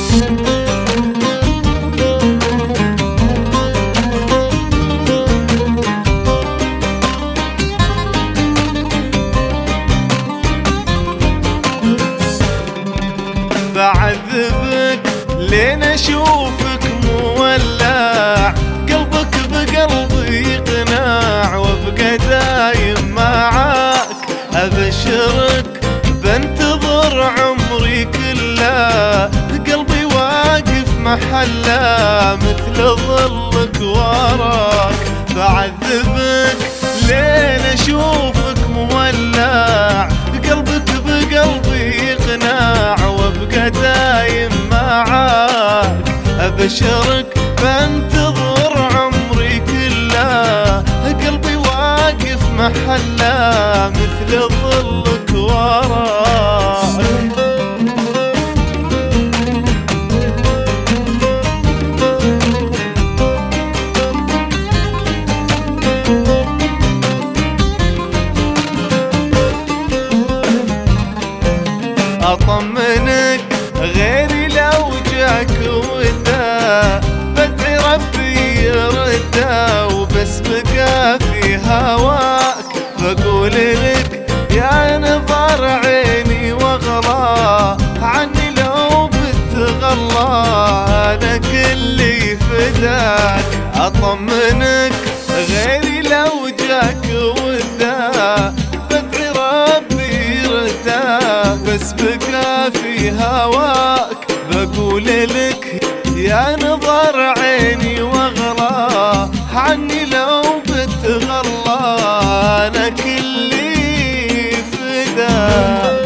بعذبك لين اشوفك مولع، قلبك بقلبي يقنع وابقى دايم معاك. ابشرك بنتظر عمري كله، قلبي واقف محله مثل ظلك وراك. بعذبك لين اشوفك مولع، قلبك بقلبي يقنع وابقى دايم معاك. ابشرك بنتظر عمري كله، قلبي واقف محله مثل ظلك وراك. اطمنك غيري لو جاك وده، بدعي ربي يرده وبس بقى في هواك. بقول لك يا نظر عيني واغلى، عني لو بتغلى انا كلي فداك. اطمنك غيري لو جاك وده، بدعي ربي يرده بس بقى في هواك. بقول لك يا نظر عيني واغلى، عني لو بتغلى انا كلي فداك.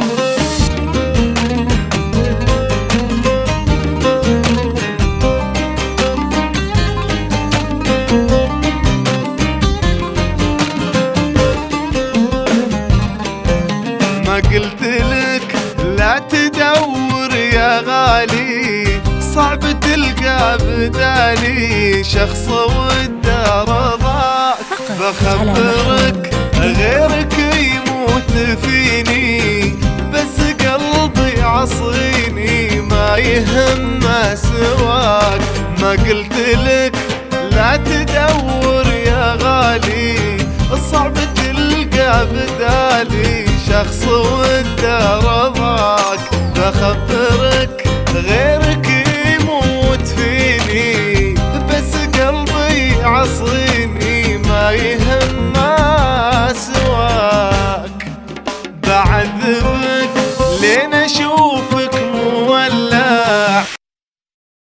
ما قلت لك لا تدور يا غالي، صعب تلقى بدالي شخص وده رضاك. بخبرك غيرك يموت فيني، بس قلبي عصيني ما يهم سواك. ما قلت لك لا تدور يا غالي، صعب تلقى بدالي شخص وده رضاك. بخبرك غيرك يموت فيني، بس قلبي عصيني ما يهم سواك. بعذبك لين اشوف